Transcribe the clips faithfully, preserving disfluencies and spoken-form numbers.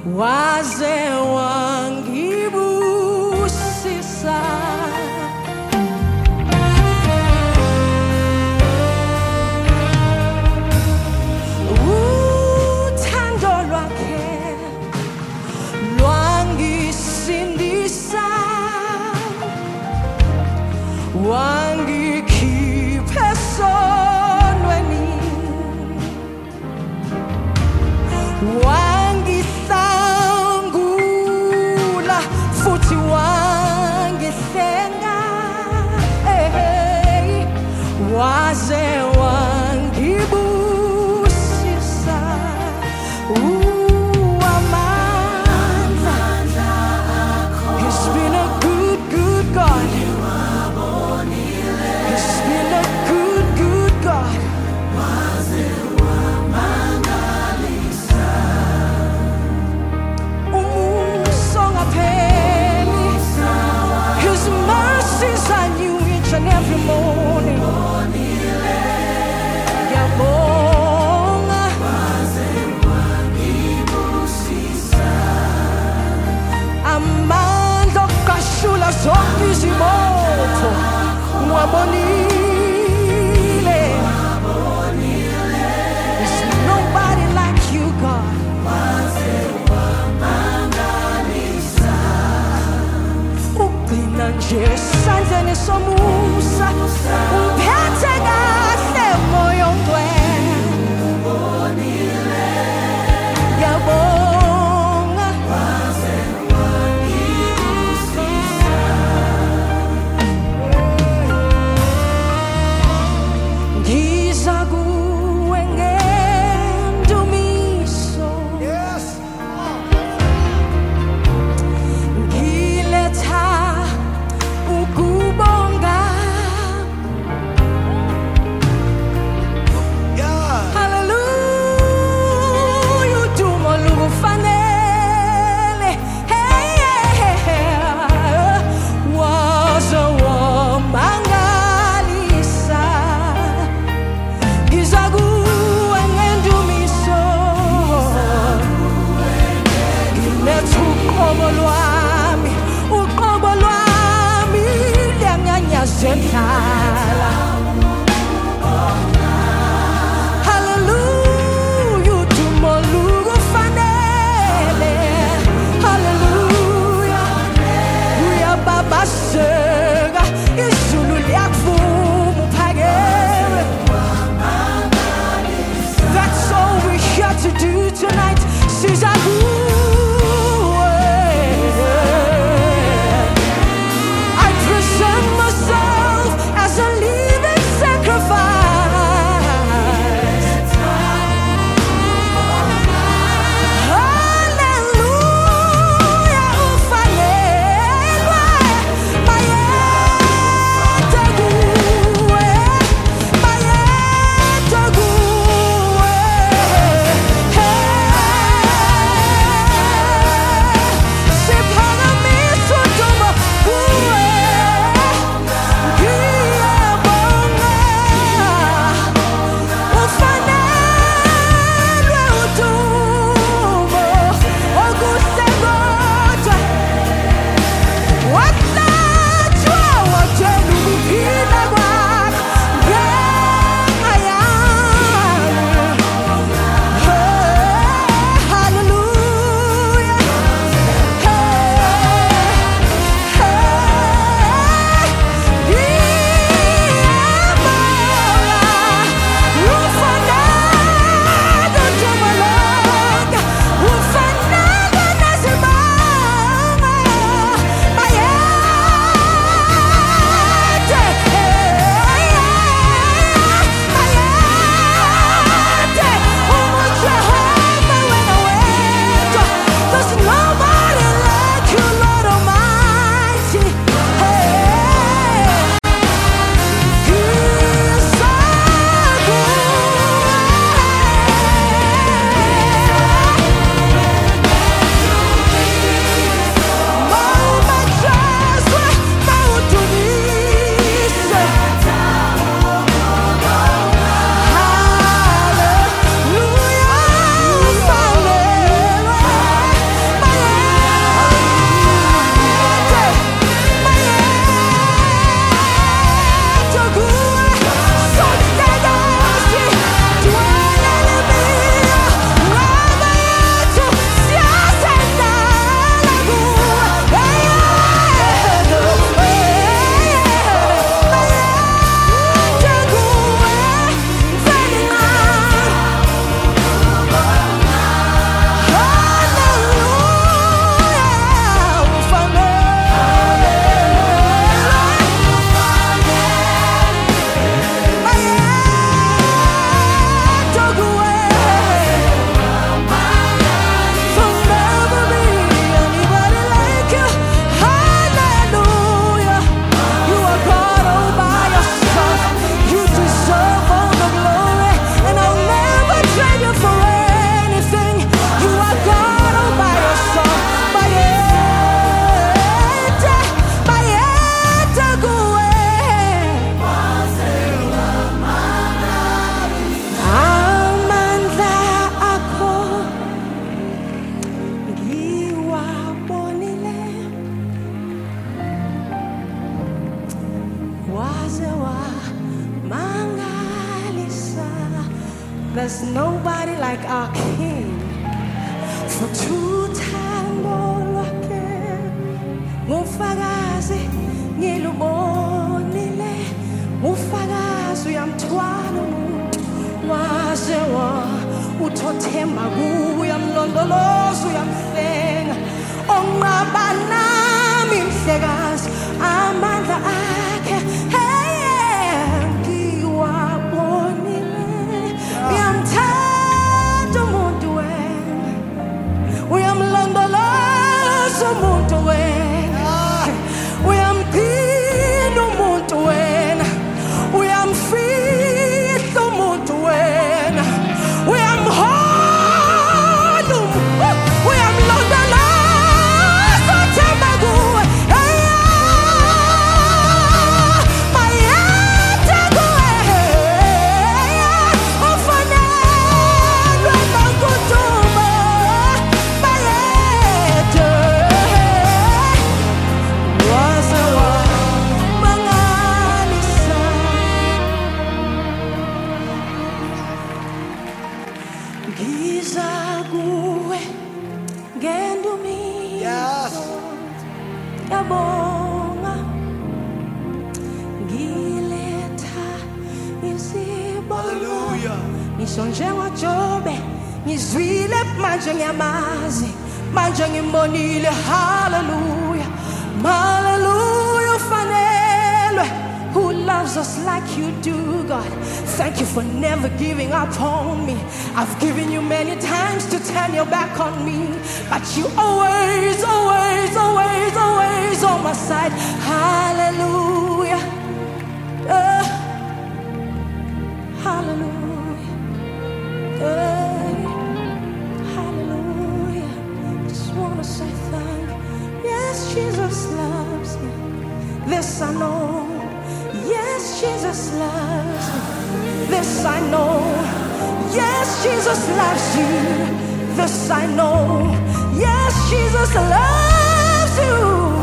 waze wangibusisa. Uthando lwakhe lwangisindisa, wangikhipha esonweni, wangihlangula futhi wangihlenga, hey, waze wangibusisa. Ooh, amandla, he's been a good, good God. He's been a good, good God. His mercies are new each and every morning. Yabonga, amandla okashula zonke izimotho. Wabonile, there's nobody like you, God. Nje esandleni somusa uphethe kahle moya ongcwele. Yabonga, ngiza kuwe ngendumiso, ngiletha ukubonga. Hallelujah, udumo lukufanele. Hey, hey, hey, waze wamangalisa. Ngiza kuwe ngendumiso, ngiletha uqobo lwami, uqobo lwami luyanyanyazela. Hallelujah, udumo lukufanele. Hallelujah, uyababaseka, izulu liyakuvuma uphakeme. That's all we're here to do tonight. Siza kuwe. I present myself as a There's nobody like our King. For two time ngufakazi ngilubonile ufakazi uyamthwala umuntu waze wa uthothemba kuwe uyamlondoloza uyamhlenga onqaba nami mhlekazi amandla akhe ngiwabonile uyamthanda umuntu wena uyamlondoloza umuntu wena uyamphila umuntu wena uyamfihla umuntu wena uyamhola uyamlondoloza uthemba kuwe bayetha kuwe ufanelwe nokuduba bayetha yabonga ngileta isibongo ngisho njengoJobe ngizwile manje ngiyamazi manje ngimbonile hallelujah hallelujah ufanelwe who loves us like you do God. Thank you for never giving up on me. I've given you many times to turn your back on me, but you always, always, always, always on my side. Hallelujah. Uh, hallelujah. Uh, hallelujah. Just want to say thank you. Yes, Jesus loves me. This I know. Yes, Jesus loves me. This I know. Yes, Jesus loves you. This I know. Yes, Jesus loves you.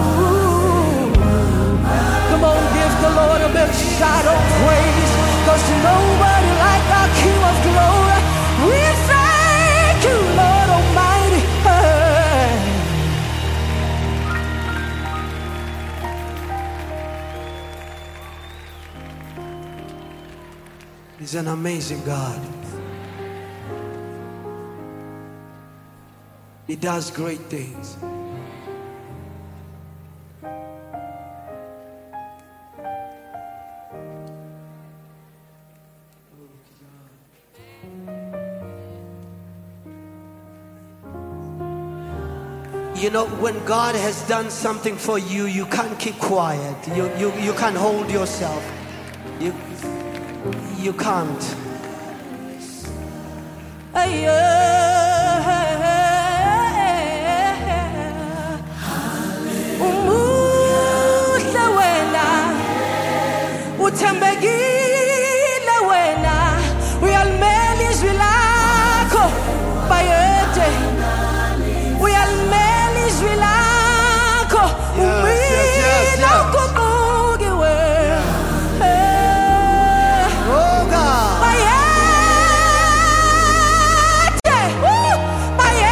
Come on, give the Lord a big shout of praise. There's nobody like our King of glory. We thank you, Lord Almighty. He's an amazing God. He does great things. You know, when God has done something for you, you can't keep quiet. You, you, you can't hold yourself. You, you can't. Umuhle wena uthembekile wena uyalimela izwi lakho bayethe uyalimela izwi lakho umina ukubuki wena oh God bayethe bayethe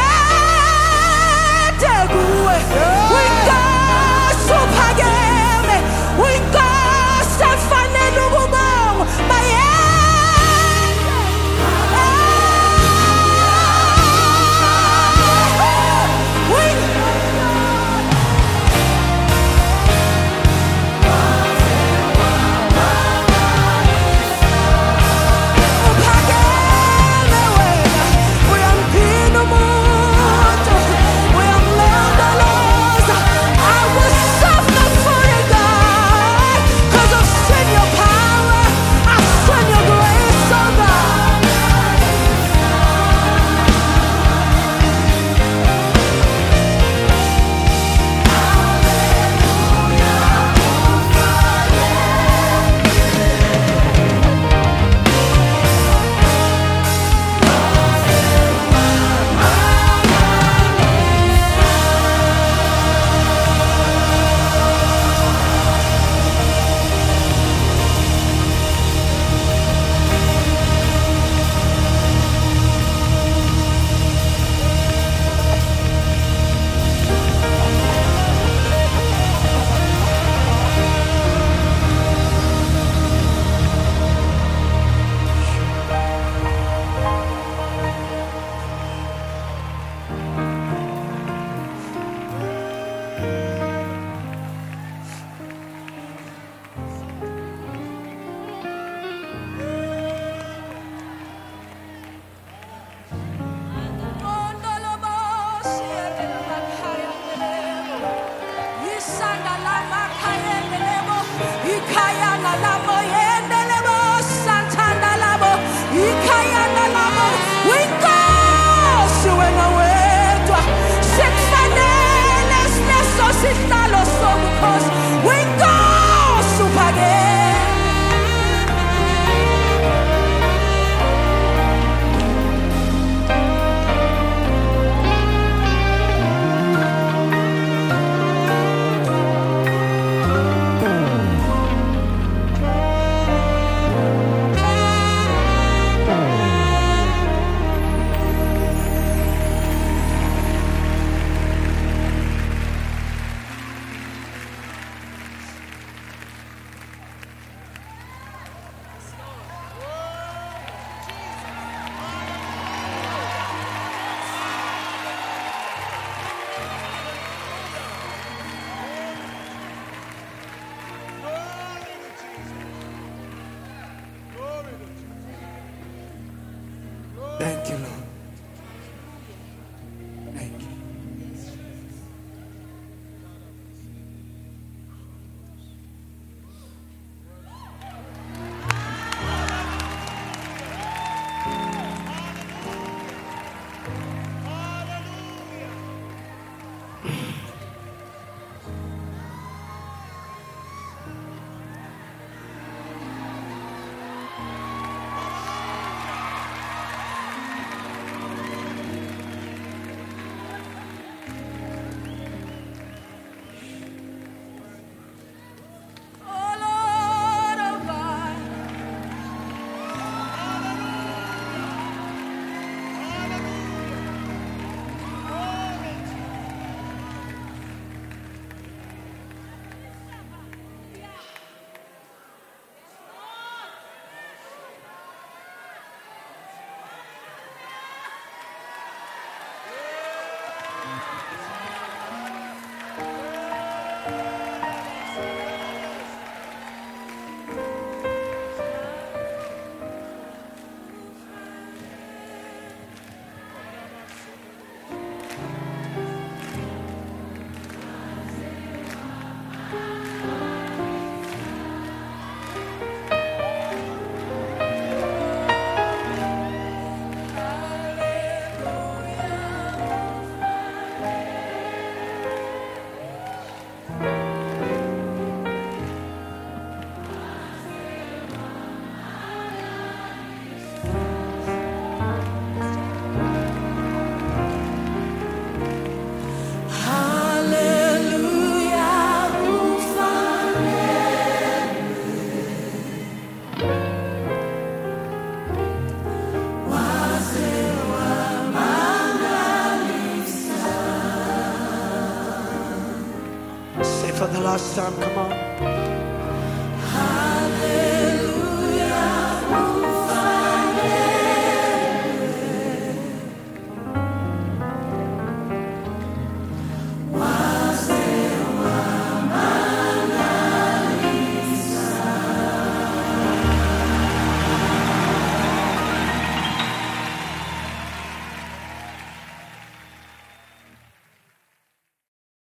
For the last time, come on.